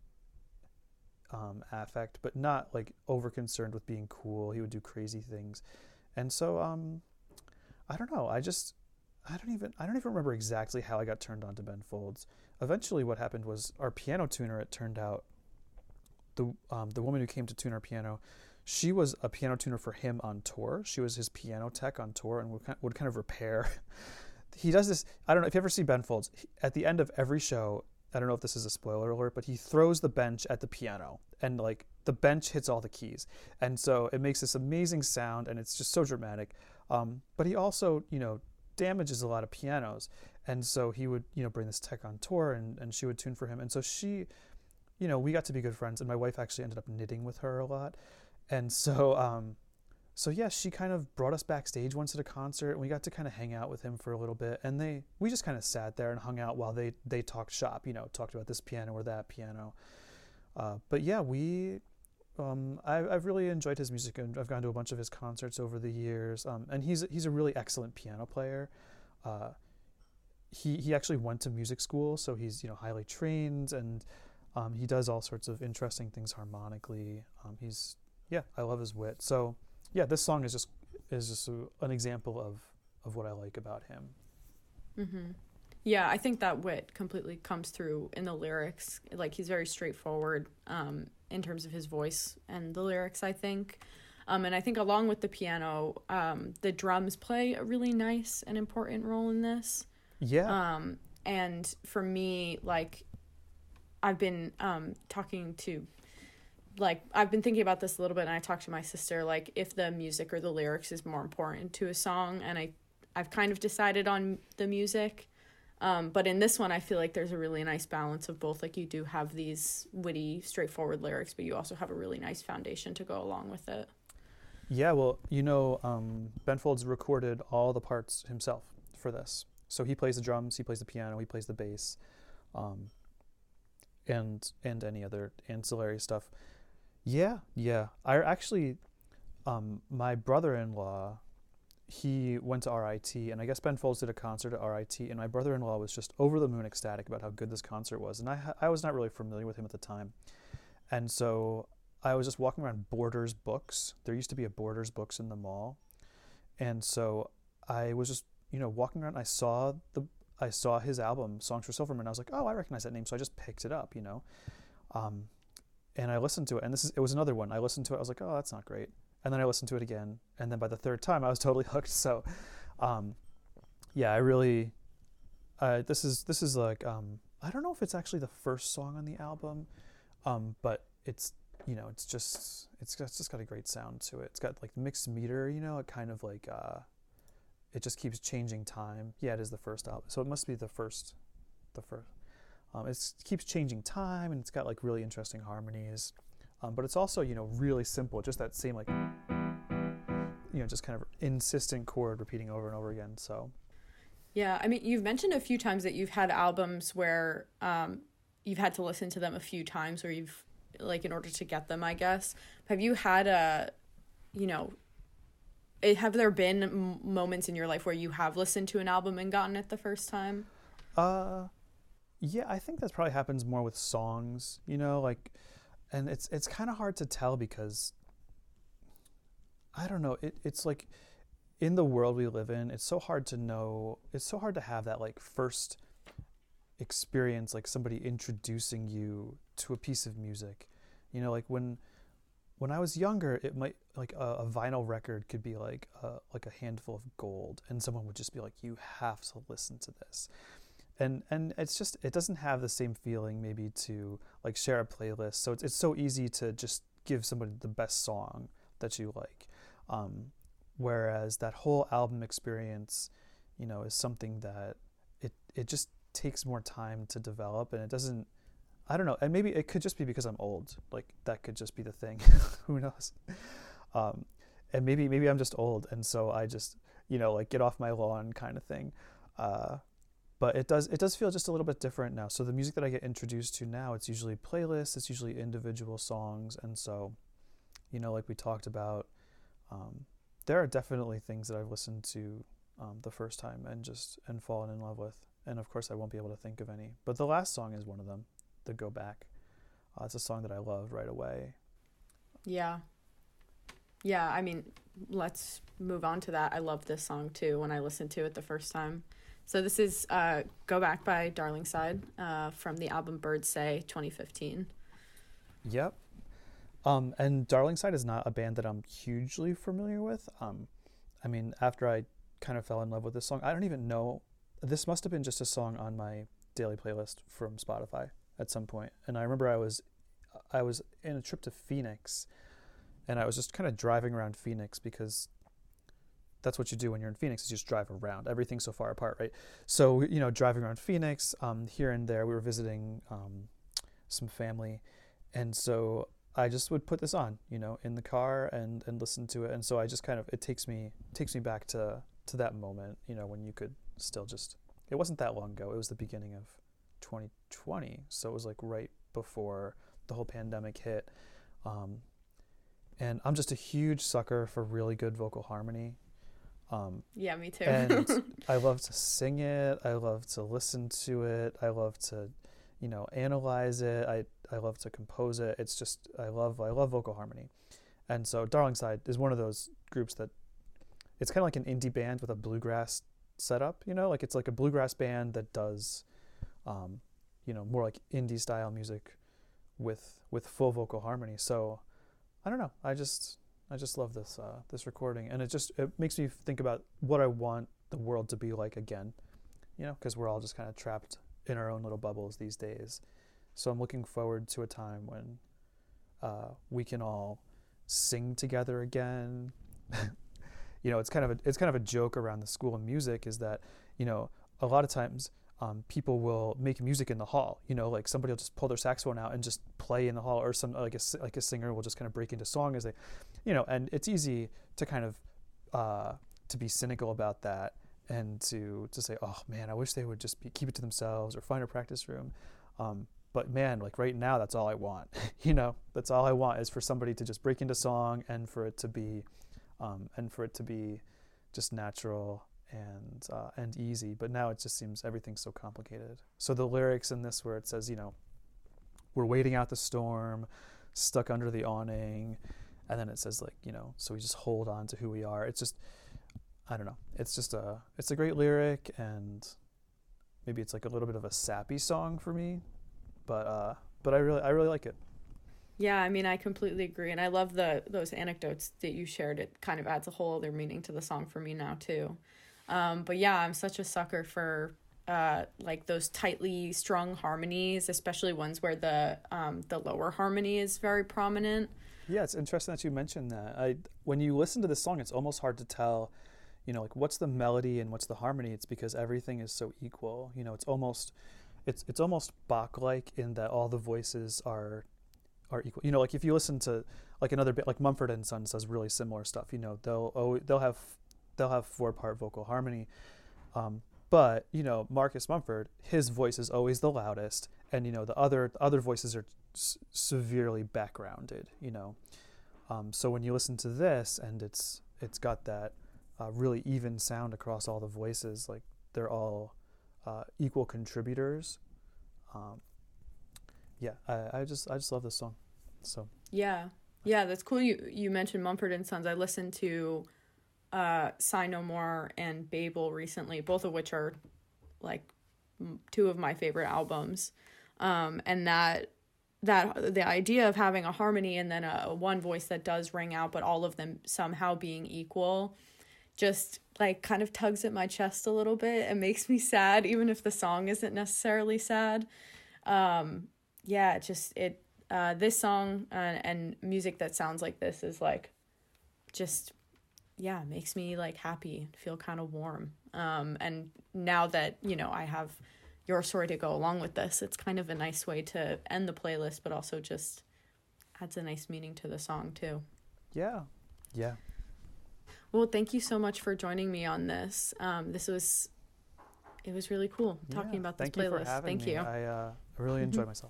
affect, but not like over concerned with being cool. He would do crazy things, and so I don't know. I don't even remember exactly how I got turned on to Ben Folds. Eventually, what happened was our piano tuner. It turned out the woman who came to tune our piano, she was a piano tuner for him on tour. She was his piano tech on tour and would kind of repair. He does this. I don't know if you ever see Ben Folds. At the end of every show, I don't know if this is a spoiler alert, but he throws the bench at the piano and like the bench hits all the keys. And so it makes this amazing sound and it's just so dramatic. But he also, damages a lot of pianos. And so he would, bring this tech on tour and she would tune for him. And so she, we got to be good friends and my wife actually ended up knitting with her a lot. And so yeah, she kind of brought us backstage once at a concert and we got to kind of hang out with him for a little bit. And we just kind of sat there and hung out while they talked shop, talked about this piano or that piano. But yeah, I've really enjoyed his music and I've gone to a bunch of his concerts over the years. And he's a really excellent piano player. He actually went to music school, so he's, highly trained and he does all sorts of interesting things harmonically. I love his wit. So yeah, this song is just an example of what I like about him. Mm-hmm. Yeah, I think that wit completely comes through in the lyrics. Like he's very straightforward in terms of his voice and the lyrics, I think. And I think along with the piano, the drums play a really nice and important role in this. Yeah. And for me, like I've been I've been thinking about this a little bit and I talked to my sister, like if the music or the lyrics is more important to a song, and I've kind of decided on the music. But in this one, I feel like there's a really nice balance of both. Like you do have these witty, straightforward lyrics, but you also have a really nice foundation to go along with it. Yeah, well, Ben Folds recorded all the parts himself for this. So he plays the drums, he plays the piano, he plays the bass, and any other ancillary stuff. Yeah. I actually, my brother-in-law, he went to RIT, and I guess Ben Folds did a concert at RIT, and my brother-in-law was just over the moon ecstatic about how good this concert was, and I was not really familiar with him at the time, and so I was just walking around Borders Books. There used to be a Borders Books in the mall, and so I was just walking around. I saw his album Songs for Silverman. I was like, oh, I recognize that name, so I just picked it up, and I listened to it, and it was another one. I listened to it, I was like, oh, that's not great. And then I listened to it again, and then by the third time, I was totally hooked. So, yeah, I really, this is like, I don't know if it's actually the first song on the album, but it's just got a great sound to it. It's got like mixed meter, it kind of like, it just keeps changing time. Yeah, it is the first album, so it must be the first. It keeps changing time, and it's got like really interesting harmonies. But it's also, really simple, just that same like, just kind of insistent chord repeating over and over again. So, yeah, I mean, you've mentioned a few times that you've had albums where you've had to listen to them a few times, or you've like in order to get them, I guess. Have you had have there been moments in your life where you have listened to an album and gotten it the first time? Yeah, I think that probably happens more with songs, and it's kind of hard to tell because I don't know, it's like in the world we live in, it's so hard to know, it's so hard to have that like first experience, like somebody introducing you to a piece of music. Like when I was younger, it might like a vinyl record could be like a handful of gold, and someone would just be like, you have to listen to this. And it's just, it doesn't have the same feeling maybe to like share a playlist. So it's so easy to just give somebody the best song that you like. whereas that whole album experience, is something that it just takes more time to develop, and it doesn't. I don't know, and maybe it could just be because I'm old. Like that could just be the thing. Who knows? And maybe I'm just old, and so I just like get off my lawn kind of thing. But it does feel just a little bit different now. So the music that I get introduced to now, it's usually playlists, it's usually individual songs, and so like we talked about, there are definitely things that I've listened to the first time and fallen in love with, and of course I won't be able to think of any. But the last song is one of them, the Go Back. It's a song that I loved right away. Yeah. Yeah, I mean, let's move on to that. I love this song too when I listened to it the first time. So this is Go Back by Darlingside from the album Birds Say 2015. Yep. And Darlingside is not a band that I'm hugely familiar with. I mean, after I kind of fell in love with this song, I don't even know. This must have been just a song on my daily playlist from Spotify at some point. And I remember I was in a trip to Phoenix, and I was just kind of driving around Phoenix because that's what you do when you're in Phoenix, is you just drive around. Everything's so far apart, right? So, driving around Phoenix, here and there, we were visiting some family. And so I just would put this on, in the car and listen to it. And so I just kind of, it takes me back to that moment, when you could still just, it wasn't that long ago. It was the beginning of 2020. So it was like right before the whole pandemic hit. And I'm just a huge sucker for really good vocal harmony. Yeah, me too. And I love to sing it. I love to listen to it. I love to, analyze it. I love to compose it. It's just, I love vocal harmony. And so Darlingside is one of those groups that it's kind of like an indie band with a bluegrass setup, like it's like a bluegrass band that does, more like indie style music with full vocal harmony. So I don't know. I just love this recording, and it makes me think about what I want the world to be like again, because we're all just kind of trapped in our own little bubbles these days. So I'm looking forward to a time when we can all sing together again. It's kind of a joke around the School of Music is that, a lot of times people will make music in the hall, like somebody will just pull their saxophone out and just play in the hall, or some like a singer will just kind of break into song as they, and it's easy to kind of to be cynical about that and to say, oh man, I wish they would just keep it to themselves or find a practice room. But man, like right now, that's all I want. That's all I want is for somebody to just break into song and for it to be just natural and easy. But now it just seems everything's so complicated. So the lyrics in this where it says, we're waiting out the storm, stuck under the awning, and then it says like, so we just hold on to who we are. It's just, I don't know. It's a great lyric, and maybe it's like a little bit of a sappy song for me, but I really like it. Yeah, I mean, I completely agree, and I love those anecdotes that you shared. It kind of adds a whole other meaning to the song for me now too. But yeah, I'm such a sucker for like those tightly strung harmonies, especially ones where the lower harmony is very prominent. Yeah, it's interesting that you mentioned that. When you listen to this song, it's almost hard to tell, like what's the melody and what's the harmony. It's because everything is so equal. It's almost Bach-like in that all the voices are equal. Like if you listen to like another bit, like Mumford and Sons does really similar stuff. They'll have 4-part vocal harmony, but Marcus Mumford, his voice is always the loudest, and the other voices are severely backgrounded. So when you listen to this and it's got that really even sound across all the voices, like they're all equal contributors. I just love this song. So yeah, that's cool. You mentioned Mumford and Sons. I listened to Sigh No More and Babel recently, both of which are like two of my favorite albums. And that the idea of having a harmony and then a one voice that does ring out, but all of them somehow being equal, just like kind of tugs at my chest a little bit and makes me sad, even if the song isn't necessarily sad. This song and music that sounds like this is like just yeah, makes me like happy, feel kind of warm. And now that, you know, I have your story to go along with this, it's kind of a nice way to end the playlist, but also just adds a nice meaning to the song too. Yeah. Well, thank you so much for joining me on this. It was really cool talking about this playlist. Thank you. I really enjoyed myself.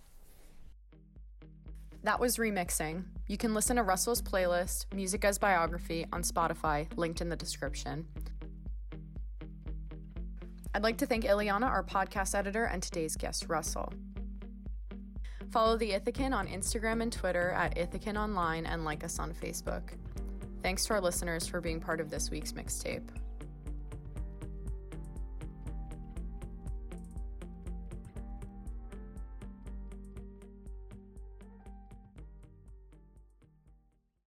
That was Remixing. You can listen to Russell's playlist, Music as Biography, on Spotify, linked in the description. I'd like to thank Ileana, our podcast editor, and today's guest, Russell. Follow the Ithacan on Instagram and Twitter at Ithacan Online, and like us on Facebook. Thanks to our listeners for being part of this week's mixtape.